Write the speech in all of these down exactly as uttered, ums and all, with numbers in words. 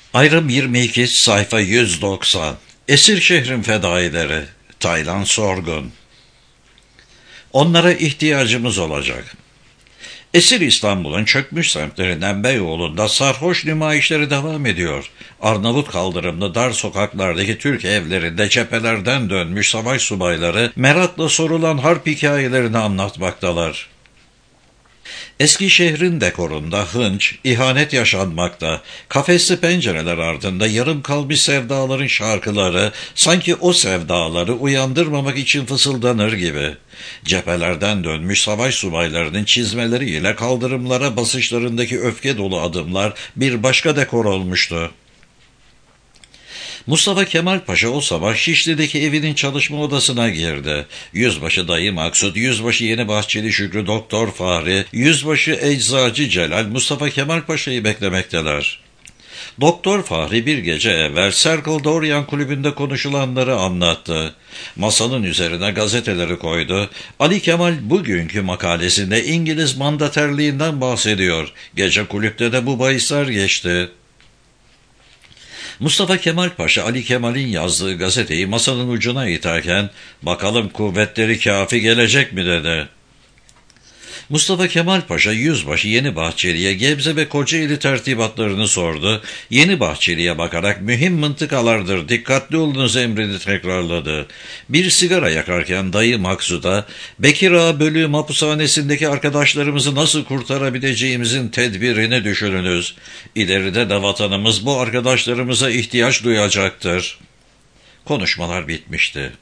Ayrım yirmi iki sayfa yüz doksan. Esir şehrin fedaileri. Taylan Sorgun. Onlara ihtiyacımız olacak. Esir İstanbul'un çökmüş semtlerinden Beyoğlu'nda sarhoş nümayişleri devam ediyor. Arnavut kaldırımlı dar sokaklardaki Türk evlerinde cephelerden dönmüş savaş subayları merakla sorulan harp hikayelerini anlatmaktalar. Eski şehrin dekorunda hınç, ihanet yaşanmakta, kafesli pencereler ardında yarım kalmış sevdaların şarkıları, sanki o sevdaları uyandırmamak için fısıldanır gibi. Cephelerden dönmüş savaş subaylarının çizmeleriyle kaldırımlara basışlarındaki öfke dolu adımlar bir başka dekor olmuştu. Mustafa Kemal Paşa o sabah Şişli'deki evinin çalışma odasına girdi. Yüzbaşı Dayı Maksut, Yüzbaşı Yeni Bahçeli Şükrü, Doktor Fahri, Yüzbaşı Eczacı Celal, Mustafa Kemal Paşa'yı beklemekteler. Doktor Fahri bir gece evvel Circle Dorian kulübünde konuşulanları anlattı. Masanın üzerine gazeteleri koydu. Ali Kemal bugünkü makalesinde İngiliz mandaterliğinden bahsediyor. Gece kulüpte de bu bahisler geçti. Mustafa Kemal Paşa Ali Kemal'in yazdığı gazeteyi masanın ucuna iterken "Bakalım kuvvetleri kafi gelecek mi?" dedi. Mustafa Kemal Paşa Yüzbaşı Yeni Bahçeli'ye Gebze ve Kocaeli tertibatlarını sordu. Yeni Bahçeli'ye bakarak "Mühim mıntıkalardır, dikkatli olunuz" emrini tekrarladı. Bir sigara yakarken Dayı Maksud'a "Bekir Ağa bölüğüm hapishanesindeki arkadaşlarımızı nasıl kurtarabileceğimizin tedbirini düşününüz. İleride de vatanımız bu arkadaşlarımıza ihtiyaç duyacaktır." Konuşmalar bitmişti.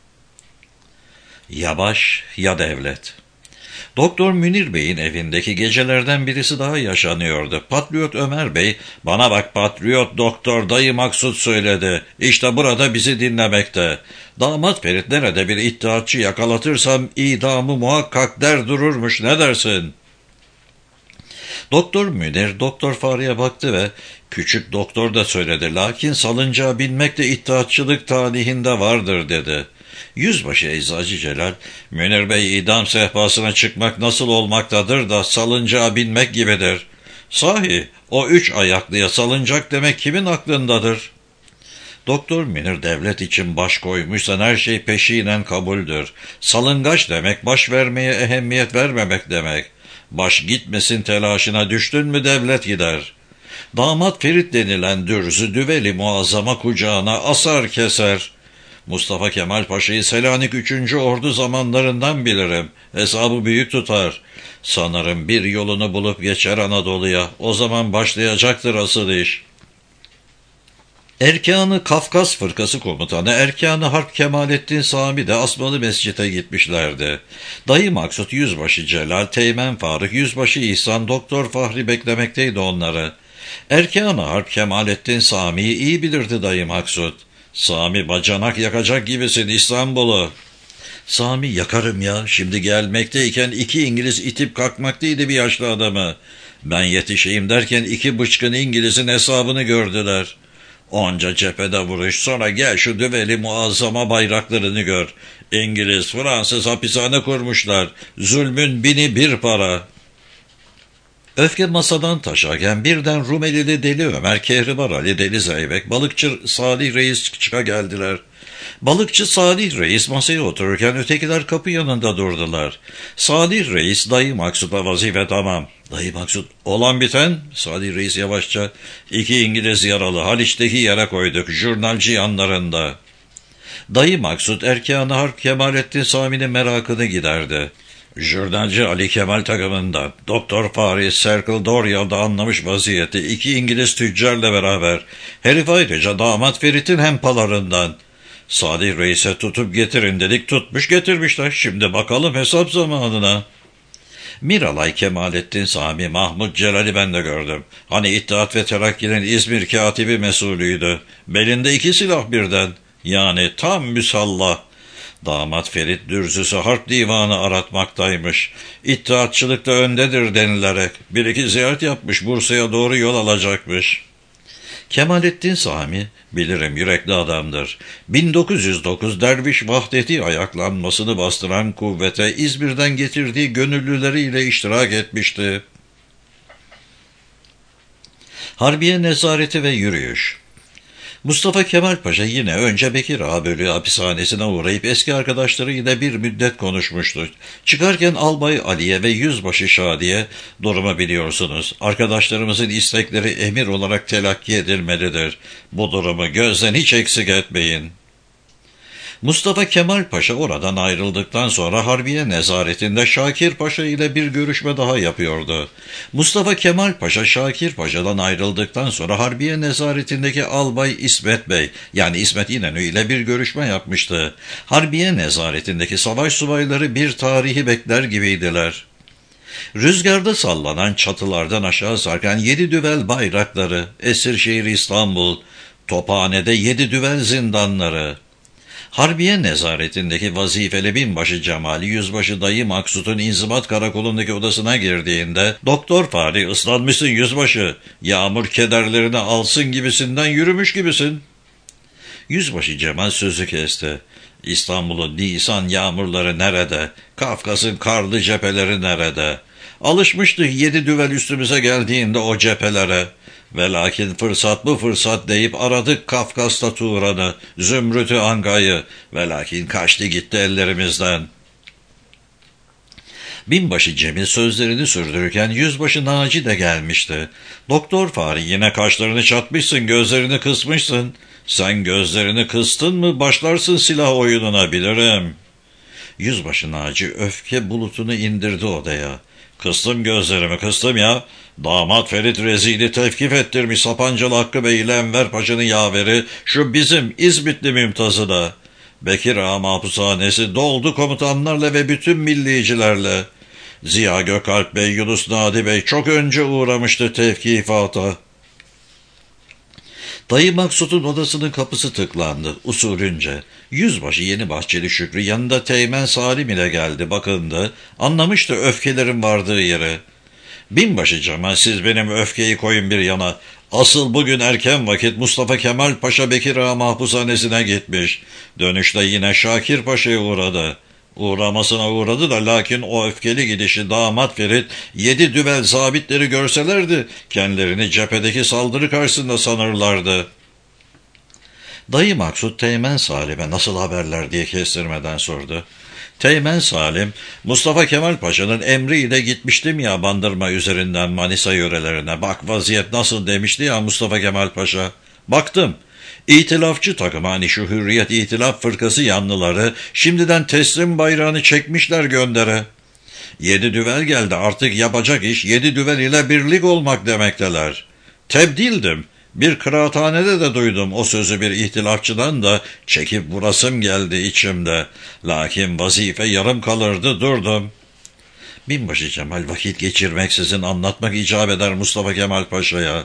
Ya baş ya devlet. Doktor Münir Bey'in evindeki gecelerden birisi daha yaşanıyordu. Patriot Ömer Bey, "Bana bak patriot doktor, Dayı Maksut söyledi. İşte burada bizi dinlemekte. Damat Ferit nerede bir iddiatçı yakalatırsam idamı muhakkak der dururmuş, ne dersin?" Doktor Münir, Doktor Fahri'ye baktı ve "Küçük doktor da söyledi, lakin salıncağa binmek de iddiatçılık talihinde vardır" dedi. Yüzbaşı Eczacı Celal, "Münir Bey, idam sehpasına çıkmak nasıl olmaktadır da salıncağa binmek gibidir. Sahi o üç ayaklıya salıncak demek kimin aklındadır?" Doktor Münir, "Devlet için baş koymuşsan her şey peşinen kabuldür. Salıngaç demek baş vermeye ehemmiyet vermemek demek. Baş gitmesin telaşına düştün mü devlet gider. Damat Ferit denilen dürzü düveli muazzama kucağına asar keser. Mustafa Kemal Paşa'yı Selanik üçüncü Ordu zamanlarından bilirim. Hesabı büyük tutar. Sanırım bir yolunu bulup geçer Anadolu'ya. O zaman başlayacaktır asıl iş." Erkanı Kafkas Fırkası Komutanı Erkanı Harp Kemalettin Sami de Asmalı Mescid'e gitmişlerdi. Dayı Maksut, Yüzbaşı Celal, Teğmen Faruk, Yüzbaşı İhsan, Doktor Fahri beklemekteydi onları. Erkanı Harp Kemalettin Sami'yi iyi bilirdi Dayı Maksut. "Sami, bacanak yakacak gibisin İstanbul'u." "Sami, yakarım ya. Şimdi gelmekteyken iki İngiliz itip kalkmaktaydı bir yaşlı adamı. Ben yetişeyim derken iki bıçkın İngiliz'in hesabını gördüler. Onca cephede vuruş, sonra gel şu düveli muazzama bayraklarını gör. İngiliz, Fransız hapishane kurmuşlar. Zulmün bini bir para." Öfke masadan taşarken birden Rumelili Deli Ömer, Kehribar Ali, Deli Zeybek, balıkçı Salih Reis çıka geldiler. Balıkçı Salih Reis masaya otururken ötekiler kapı yanında durdular. Salih Reis, "Dayı Maksut'a vazife tamam." "Dayı Maksut, olan biten?" Salih Reis yavaşça, "İki İngiliz yaralı, Haliç'teki yere koyduk, jurnalci yanlarında." Dayı Maksut, Erkanı Harp Kemalettin Sami'nin merakını giderdi. "Jurnalci Ali Kemal takımında. Doktor Fahri Circle Dorian'da anlamış vaziyeti. İki İngiliz tüccarla beraber. Herif ayrıca damat Ferit'in hempalarından. Salih Reis'e tutup getirin dedik, tutmuş getirmişler. Şimdi bakalım hesap zamanına." Miralay Kemalettin Sami, Mahmut Celal'i ben de gördüm. Hani İttihat ve Terakki'nin İzmir katibi mesulüydü. Belinde iki silah birden. Yani tam müsallah. Damat Ferit dürzüsü harp divanı aratmaktaymış. İttihatçılıkta öndedir denilerek bir iki ziyaret yapmış, Bursa'ya doğru yol alacakmış. Kemalettin Sami, "Bilirim, yürekli adamdır. bin dokuz yüz dokuz Derviş Vahdeti ayaklanmasını bastıran kuvvete İzmir'den getirdiği gönüllüleriyle iştirak etmişti. Harbiye nezareti ve yürüyüş. Mustafa Kemal Paşa yine önce Bekir Ağa Bölüğü hapishanesine uğrayıp eski arkadaşlarıyla bir müddet konuşmuştu. Çıkarken Albay Aliye ve Yüzbaşı Şadiye, "Durumu biliyorsunuz. Arkadaşlarımızın istekleri emir olarak telakki edilmelidir. Bu durumu gözden hiç eksik etmeyin." Mustafa Kemal Paşa oradan ayrıldıktan sonra Harbiye nezaretinde Şakir Paşa ile bir görüşme daha yapıyordu. Mustafa Kemal Paşa Şakir Paşa'dan ayrıldıktan sonra Harbiye nezaretindeki Albay İsmet Bey, yani İsmet İnönü ile bir görüşme yapmıştı. Harbiye nezaretindeki savaş subayları bir tarihi bekler gibiydiler. Rüzgarda sallanan çatılardan aşağı sarkan yedi düvel bayrakları, Esirşehir İstanbul, Tophane'de yedi düvel zindanları, Harbiye nezaretindeki vazifeli binbaşı Cemali, Yüzbaşı Dayı Maksut'un inzibat karakolundaki odasına girdiğinde, "Doktor Fahri, ıslanmışsın yüzbaşı, yağmur kederlerini alsın gibisinden yürümüş gibisin." Yüzbaşı Cemal sözü kesti. "İstanbul'un nisan yağmurları nerede? Kafkas'ın karlı cepheleri nerede? Alışmıştık yedi düvel üstümüze geldiğinde o cephelere. Ve lakin fırsat bu fırsat deyip aradık Kafkas'ta Turan'ı, Zümrüt'ü Anga'yı, ve lakin kaçtı gitti ellerimizden." Binbaşı Cemil sözlerini sürdürürken Yüzbaşı Naci de gelmişti. "Doktor Fahri, yine kaşlarını çatmışsın, gözlerini kısmışsın. Sen gözlerini kıstın mı başlarsın silah oyununa, bilirim." Yüzbaşı Naci öfke bulutunu indirdi odaya. "Kıstım gözlerimi, kıstım ya. Damat Ferit Rezil'i tevkif ettirmiş Sapancalı Hakkı Bey ile Enver Paşa'nın yaveri, şu bizim İzmitli Mümtaz'ı da. Bekir Ağa mahpushanesi doldu komutanlarla ve bütün millicilerle. Ziya Gökalp Bey, Yunus Nadi Bey çok önce uğramıştı tevkifata." Dayı Maksut'un odasının kapısı tıklandı usulünce. Yüzbaşı Yeni Bahçeli Şükrü yanında Teğmen Salim ile geldi, bakındı. Anlamıştı öfkelerin vardığı yere. "Binbaşı Cemal, siz benim öfkeyi koyun bir yana. Asıl bugün erken vakit Mustafa Kemal Paşa Bekir Ağa mahpushanesine gitmiş. Dönüşte yine Şakir Paşa'ya uğradı. Uğramasına uğradı da lakin o öfkeli gidişi damat Ferit yedi düvel zabitleri görselerdi kendilerini cephedeki saldırı karşısında sanırlardı." Dayı Maksut Teğmen Salim'e nasıl haberler diye kestirmeden sordu. Teğmen Salim, "Mustafa Kemal Paşa'nın emriyle gitmiştim ya Bandırma üzerinden Manisa yörelerine. Bak vaziyet nasıl demişti ya Mustafa Kemal Paşa. Baktım. İtilafçı takım, hani şu Hürriyet İtilaf Fırkası yanlıları şimdiden teslim bayrağını çekmişler göndere. Yedi düvel geldi, artık yapacak iş yedi düvel ile birlik olmak demekteler. Tebdildim. Bir kıraathanede de duydum o sözü bir ihtilafçıdan da, çekip vurasım geldi içimde. Lakin vazife yarım kalırdı, durdum." Binbaşı Cemal vakit geçirmeksizin anlatmak icap eder Mustafa Kemal Paşa'ya.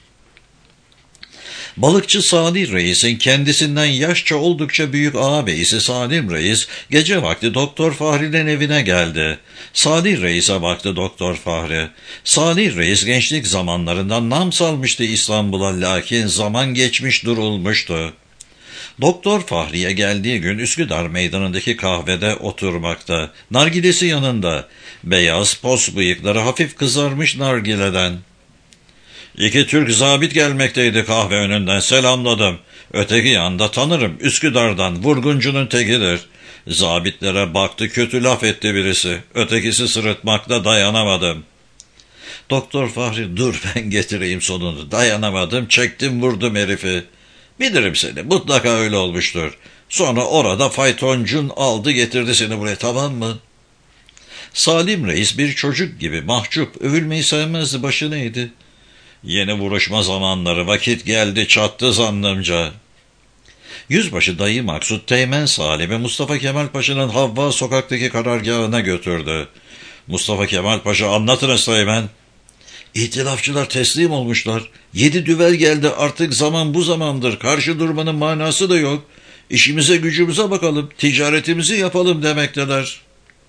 Balıkçı Salih Reis'in kendisinden yaşça oldukça büyük ağabeyisi Salim Reis, gece vakti Doktor Fahri'nin evine geldi. Salih Reis'e baktı Doktor Fahri. Salih Reis gençlik zamanlarından nam salmıştı İstanbul'a, lakin zaman geçmiş durulmuştu. Doktor Fahri'ye geldiği gün Üsküdar meydanındaki kahvede oturmakta. Nargilesi yanında. Beyaz pos bıyıkları hafif kızarmış nargileden. "İki Türk zabit gelmekteydi kahve önünden, selamladım. Öteki yanda tanırım, Üsküdar'dan, vurguncunun tekidir. Zabitlere baktı, kötü laf etti birisi. Ötekisi sırıtmakta, dayanamadım." Doktor Fahri, "Dur ben getireyim sonunu. Dayanamadım, çektim vurdum herifi." "Bilirim seni, mutlaka öyle olmuştur. Sonra orada faytoncun aldı getirdi seni buraya, tamam mı?" Salim Reis bir çocuk gibi mahcup, övülmeyi sevmezdi, başını eğdi. "Yeni vuruşma zamanları, vakit geldi çattı zannımca." Yüzbaşı Dayı Maksut Teğmen Salim'i Mustafa Kemal Paşa'nın Havva sokaktaki karargahına götürdü. Mustafa Kemal Paşa, "Anlatınız Teğmen." "İhtilafçılar teslim olmuşlar. Yedi düvel geldi, artık zaman bu zamandır. Karşı durmanın manası da yok. İşimize gücümüze bakalım, ticaretimizi yapalım demekteler."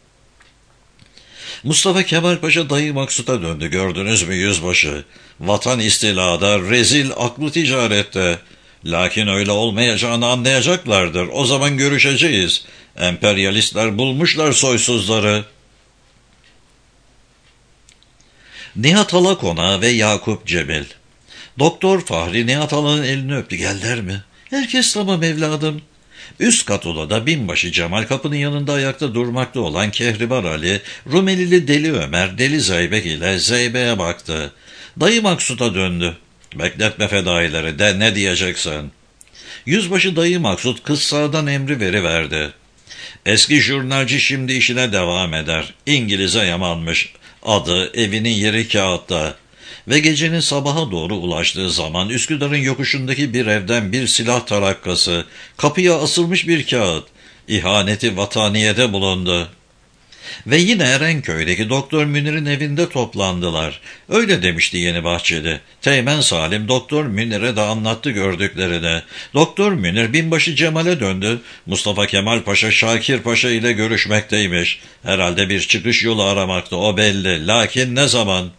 Mustafa Kemal Paşa Dayı Maksut'a döndü. "Gördünüz mü yüzbaşı? Vatan istilada, rezil aklı ticarette. Lakin öyle olmayacağını anlayacaklardır. O zaman görüşeceğiz. Emperyalistler bulmuşlar soysuzları." Nihat Alakonağı ve Yakup Cemil. Doktor Fahri Nihat Ala'nın elini öptü. Gel der mi? Herkes tamam evladım. Üst kat odada binbaşı Cemal, kapının yanında ayakta durmakta olan Kehribar Ali, Rumelili Deli Ömer, Deli Zeybek ile Zeybe'ye baktı. Dayı Maksut'a döndü. Bekletme fedaileri, de ne diyeceksin? Yüzbaşı Dayı Maksut kıssağdan emri veriverdi. Eski jurnalci şimdi işine devam eder. İngiliz'e yamanmış. Adı, evinin yeri kağıtta. Ve gecenin sabaha doğru ulaştığı zaman Üsküdar'ın yokuşundaki bir evden bir silah tarakkası, kapıya asılmış bir kağıt, ihaneti vataniyede bulundu. Ve yine Erenköy'deki Doktor Münir'in evinde toplandılar. Öyle demişti Yeni Bahçeli. Teğmen Salim Doktor Münir'e de anlattı gördüklerini. Doktor Münir binbaşı Cemal'e döndü. Mustafa Kemal Paşa Şakir Paşa ile görüşmekteymiş. Herhalde bir çıkış yolu aramakta, o belli. Lakin ne zaman?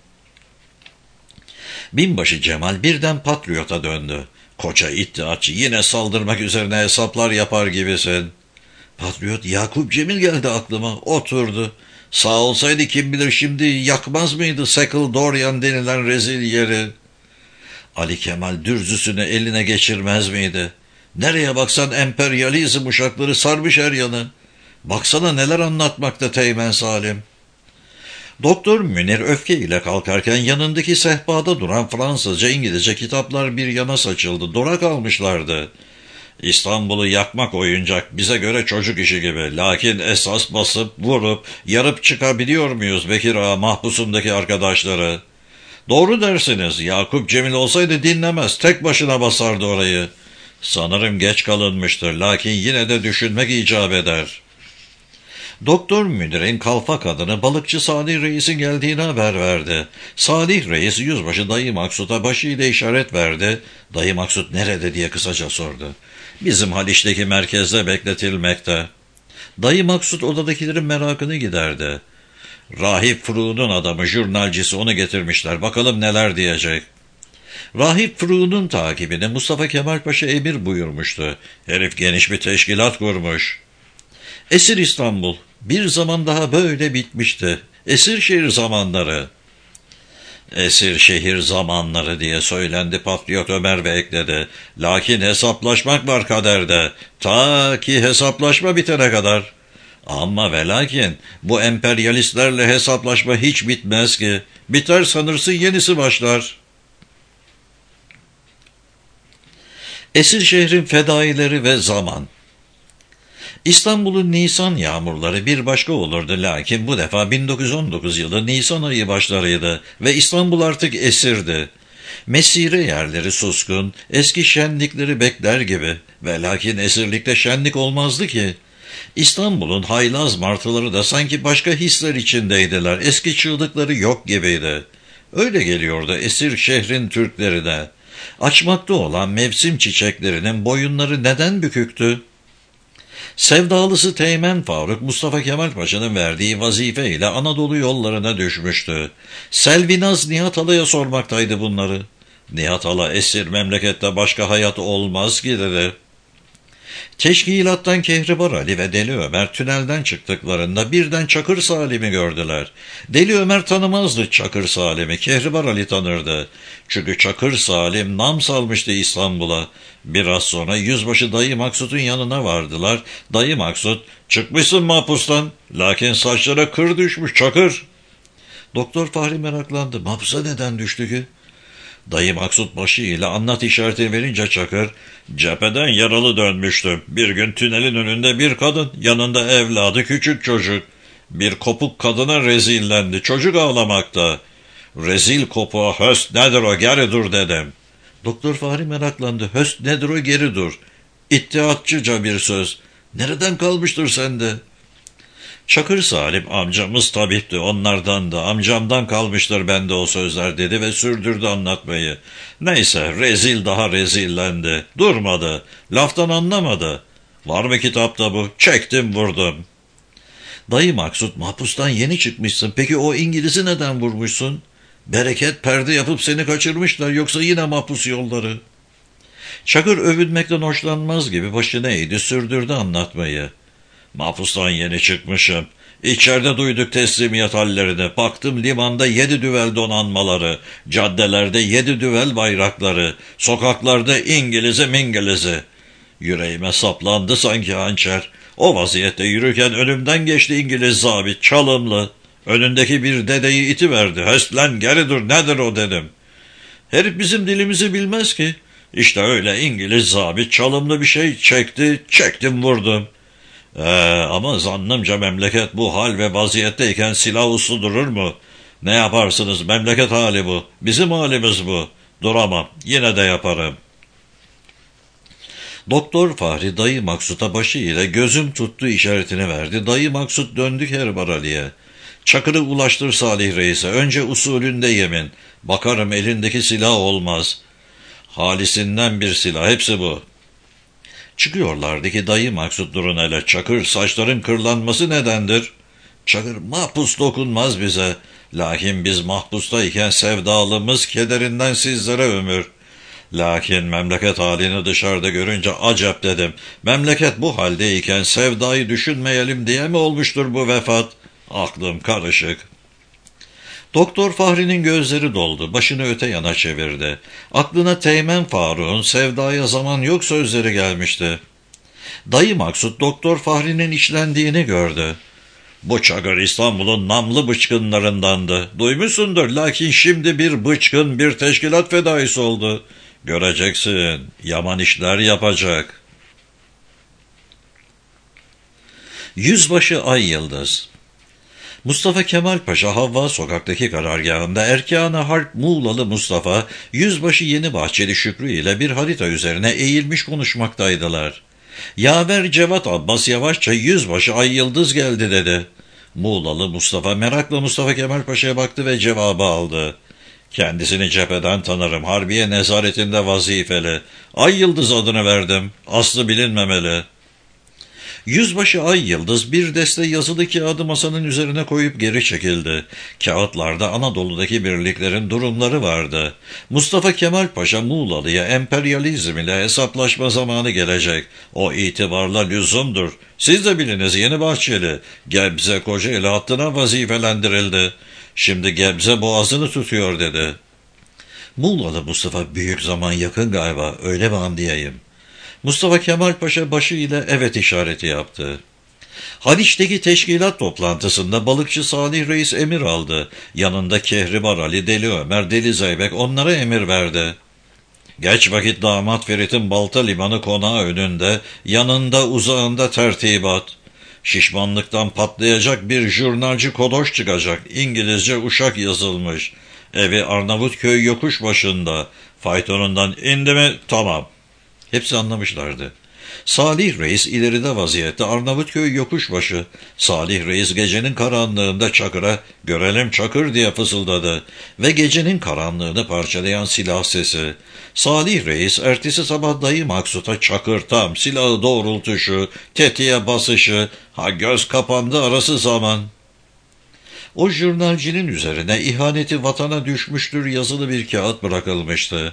Binbaşı Cemal birden patriota döndü. Koca iddiatçı, yine saldırmak üzerine hesaplar yapar gibisin. Patriot Yakup Cemil geldi aklıma, oturdu. Sağ olsaydı kim bilir şimdi yakmaz mıydı Sekil Dorian denilen rezil yeri? Ali Kemal dürzüsünü eline geçirmez miydi? Nereye baksan emperyalizm uşakları sarmış her yanı. Baksana neler anlatmakta Teğmen Salim. Doktor Münir öfkeyle kalkarken yanındaki sehpada duran Fransızca, İngilizce kitaplar bir yana saçıldı. Dora kalmışlardı. İstanbul'u yakmak oyuncak, bize göre çocuk işi gibi. Lakin esas basıp, vurup, yarıp çıkabiliyor muyuz Bekir Ağa mahpusundaki arkadaşları? Doğru dersiniz, Yakup Cemil olsaydı dinlemez, tek başına basardı orayı. Sanırım geç kalınmıştır, lakin yine de düşünmek icap eder. Doktor Münir'in kalfa kadını balıkçı Salih Reis'in geldiğini haber verdi. Salih Reis yüzbaşı Dayı Maksut'a başıyla işaret verdi. Dayı Maksut nerede diye kısaca sordu. Bizim Haliç'teki merkezde bekletilmekte. Dayı Maksut odadakilerin merakını giderdi. Rahip Fıruğ'un adamı, jurnalcisi, onu getirmişler. Bakalım neler diyecek. Rahip Fıruğ'un takibine Mustafa Kemal Paşa emir buyurmuştu. Herif geniş bir teşkilat kurmuş. Esir İstanbul bir zaman daha böyle bitmişti. Esir şehir zamanları. Esir şehir zamanları diye söylendi Patriot Ömer ve ekledi. Lakin hesaplaşmak var kaderde. Ta ki hesaplaşma bitene kadar. Ama ve lakin bu emperyalistlerle hesaplaşma hiç bitmez ki. Biter sanırsın yenisi başlar. Esir şehrin fedaileri ve zaman. İstanbul'un Nisan yağmurları bir başka olurdu, lakin bu defa bin dokuz yüz on dokuz yılı Nisan ayı başlarıydı ve İstanbul artık esirdi. Mesire yerleri suskun, eski şenlikleri bekler gibi ve lakin esirlikte şenlik olmazdı ki. İstanbul'un haylaz martıları da sanki başka hisler içindeydiler, eski çığlıkları yok gibiydi. Öyle geliyordu esir şehrin Türkleri de. Açmakta olan mevsim çiçeklerinin boyunları neden büküktü? Sevdalısı Teğmen Faruk, Mustafa Kemal Paşa'nın verdiği vazife ile Anadolu yollarına düşmüştü. Selvinaz Nihat Ala'ya sormaktaydı bunları. Nihat Ala, esir memlekette başka hayat olmaz ki dedi. Teşkilattan Kehribar Ali ve Deli Ömer tünelden çıktıklarında birden Çakır Salim'i gördüler. Deli Ömer tanımazdı Çakır Salim'i, Kehribar Ali tanırdı. Çünkü Çakır Salim nam salmıştı İstanbul'a. Biraz sonra yüzbaşı Dayı Maksut'un yanına vardılar. Dayı Maksut, çıkmışsın mahpustan, lakin saçlara kır düşmüş Çakır. Doktor Fahri meraklandı. Mahpusa neden düştü ki? Dayı Maksut başıyla anlat işareti verince Çakır, cepheden yaralı dönmüştüm. Bir gün tünelin önünde bir kadın, yanında evladı küçük çocuk. Bir kopuk kadına rezillendi, çocuk ağlamakta. Rezil kopuğa höst nedir o, geri dur dedim. Doktor Fahri meraklandı. Höst nedir o, geri dur. İttihatçıca bir söz. Nereden kalmıştır sende? Çakır Salim, amcamız tabipti, onlardan da, amcamdan kalmıştır bende o sözler dedi ve sürdürdü anlatmayı. Neyse, rezil daha rezillendi. Durmadı, laftan anlamadı. Var mı kitapta bu? Çektim vurdum. Dayı Maksut, mahpustan yeni çıkmışsın. Peki o İngiliz'i neden vurmuşsun? Bereket perde yapıp seni kaçırmışlar, yoksa yine mahpus yolları. Çakır övünmekten hoşlanmaz gibi başını eğdi, sürdürdü anlatmayı. Mahpustan yeni çıkmışım. İçeride duyduk teslimiyet hallerini. Baktım limanda yedi düvel donanmaları, caddelerde yedi düvel bayrakları, sokaklarda İngiliz'i mingiliz'i. Yüreğime saplandı sanki hançer. O vaziyette yürürken önümden geçti İngiliz zabit, çalımlı. Önündeki bir dedeyi itiverdi. "Höst lan, geri dur, nedir o?" dedim. Herif bizim dilimizi bilmez ki. İşte öyle İngiliz zabit çalımlı bir şey çekti, çektim vurdum. Ee, ama zannımca memleket bu hal ve vaziyetteyken silah uslu durur mu? Ne yaparsınız, memleket hali bu, bizim halimiz bu. Duramam, yine de yaparım. Doktor Fahri dayı Maksut'a başıyla gözüm tuttu işaretini verdi. Dayı Maksut döndük Herbar Ali'ye. "Çakırı ulaştır Salih Reis'e. Önce usulünde yemin. Bakarım elindeki silah olmaz. Halisinden bir silah, hepsi bu." Çıkıyorlardı ki dayı Maksut, "Durun hele, Çakır, saçların kırlanması nedendir?" Çakır, "Mahpus dokunmaz bize. Lakin biz mahpustayken sevdalımız kederinden sizlere ömür. Lakin memleket halini dışarıda görünce acep dedim. Memleket bu haldeyken sevdayı düşünmeyelim diye mi olmuştur bu vefat? Aklım karışık." Doktor Fahri'nin gözleri doldu, başını öte yana çevirdi. Aklına Teğmen Faruk'un "sevdaya zaman yok" sözleri gelmişti. Dayı Maksut Doktor Fahri'nin içlendiğini gördü. "Bu Çakır İstanbul'un namlı bıçkınlarındandı. Duymuşsundur, lakin şimdi bir bıçkın, bir teşkilat fedaisi oldu. Göreceksin, yaman işler yapacak." Yüzbaşı Ay Yıldız. Mustafa Kemal Paşa Havva sokaktaki karargahında erkân-ı harp Muğlalı Mustafa, Yüzbaşı Yeni Bahçeli Şükrü ile bir harita üzerine eğilmiş konuşmaktaydılar. Yaver Cevat Abbas yavaşça "Yüzbaşı Ay Yıldız geldi" dedi. Muğlalı Mustafa merakla Mustafa Kemal Paşa'ya baktı ve cevabı aldı. "Kendisini cepheden tanırım, Harbiye nezaretinde vazifeli. Ay Yıldız adını verdim, aslı bilinmemeli." Yüzbaşı Ay Yıldız bir deste yazılı kağıdı masanın üzerine koyup geri çekildi. Kağıtlarda Anadolu'daki birliklerin durumları vardı. Mustafa Kemal Paşa Muğlalı'ya emperyalizm ile hesaplaşma zamanı gelecek. O itibarla lüzumdur. Siz de biliniz Yeni Bahçeli. Gebze Kocaeli hattına vazifelendirildi. Şimdi Gebze boğazını tutuyor dedi. Muğlalı Mustafa, "Büyük zaman yakın galiba, öyle mi anlayayım?" Mustafa Kemal Paşa başıyla evet işareti yaptı. Haliç'teki teşkilat toplantısında balıkçı Salih Reis emir aldı. Yanında Kehribar Ali, Deli Ömer, Deli Zeybek onlara emir verdi. Geç vakit damat Ferit'in Balta Limanı konağı önünde, yanında uzağında tertibat. Şişmanlıktan patlayacak bir jurnalci Kodoş çıkacak. İngilizce uşak yazılmış. Evi Arnavutköy yokuş başında. Faytonundan indi mi? Tamam. Hepsi anlamışlardı. Salih Reis ileride vaziyette, Arnavutköy yokuşbaşı. Salih Reis gecenin karanlığında Çakır'a "Görelim Çakır" diye fısıldadı ve gecenin karanlığını parçalayan silah sesi. Salih Reis ertesi sabah dayı Maksut'a "Çakır tam, silahı doğrultuşu, tetiğe basışı, ha göz kapandı arası zaman." O jurnalcinin üzerine "İhaneti vatana düşmüştür" yazılı bir kağıt bırakılmıştı.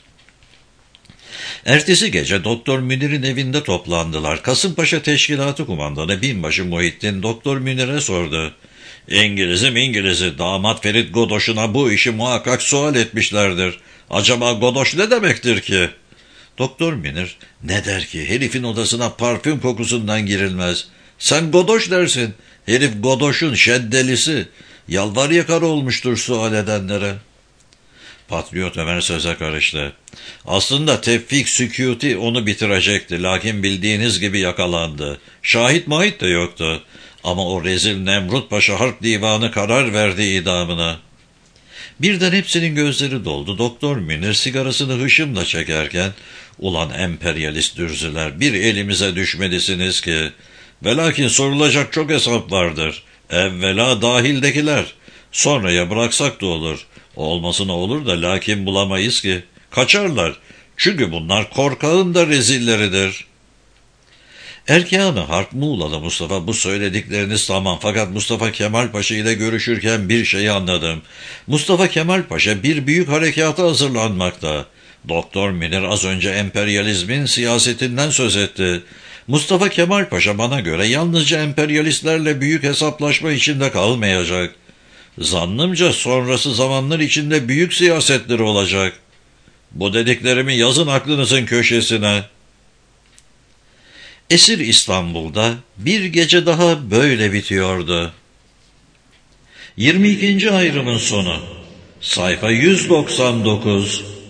Ertesi gece Doktor Münir'in evinde toplandılar. Kasımpaşa Teşkilatı Kumandanı Binbaşı Muhittin Doktor Münir'e sordu. "İngiliz'im İngiliz'i, damat Ferit Godoş'una bu işi muhakkak sual etmişlerdir. Acaba Godoş ne demektir ki?" Doktor Münir, "Ne der ki, herifin odasına parfüm kokusundan girilmez. Sen Godoş dersin, herif Godoş'un şeddelisi. Yalvar yakar olmuştur sual edenlere." Patriot Ömer söze karıştı. "Aslında Tevfik Sükûti onu bitirecekti. Lakin bildiğiniz gibi yakalandı. Şahit mahit de yoktu. Ama o rezil Nemrut Paşa Harp Divanı karar verdi idamına." Birden hepsinin gözleri doldu. Doktor Münir sigarasını hışımla çekerken, "Ulan emperyalist dürzüler, bir elimize düşmelisiniz ki. Velakin sorulacak çok hesap vardır. Evvela dahildekiler. Sonraya bıraksak da olur. Olmasına olur da lakin bulamayız ki. Kaçarlar. Çünkü bunlar korkağın da rezilleridir." Erkân-ı Harp Muğlalı Mustafa, "Bu söyledikleriniz tamam, fakat Mustafa Kemal Paşa ile görüşürken bir şeyi anladım. Mustafa Kemal Paşa bir büyük harekata hazırlanmakta. Doktor Münir az önce emperyalizmin siyasetinden söz etti. Mustafa Kemal Paşa bana göre yalnızca emperyalistlerle büyük hesaplaşma içinde kalmayacak. Zannımca sonrası zamanlar içinde büyük siyasetleri olacak. Bu dediklerimi yazın aklınızın köşesine. Esir İstanbul'da bir gece daha böyle bitiyordu. yirmi ikinci ayrımın sonu. Sayfa yüz doksan dokuz.